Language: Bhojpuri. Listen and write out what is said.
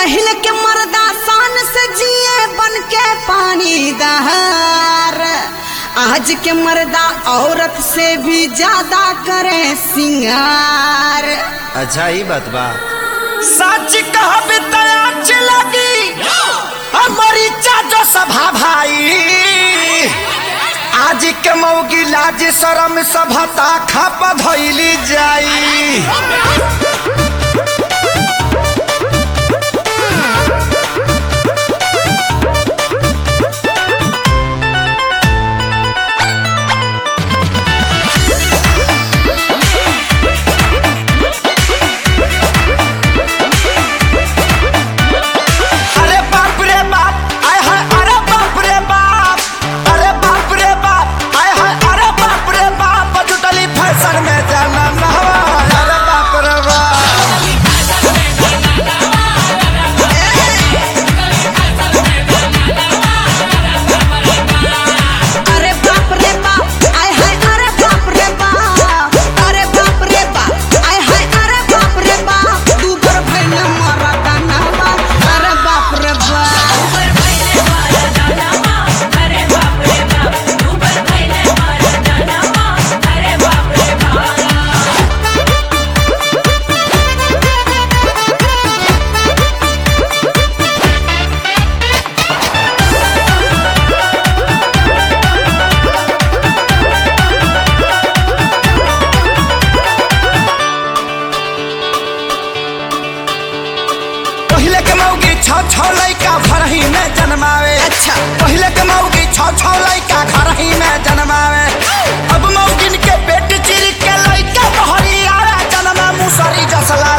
पहले के मर्दा शान से जिए बन के पानी दहार, आज के मर्दा औरत से भी ज्यादा करे सिंगार। अच्छा ही बात बा। सच कहबे त आँच लगी हमारी चाचो सभा भाई, आज के मौगी लाज शरम सभता खप धइली जाई। छौ लइका घर ही में जन्मावे। अच्छा पहले के मौगी छौ लइका घर ही में जन्मावे। अब मौगिन के पेट चिर के लइका बहरी आवे जन्मा मुसरी जसला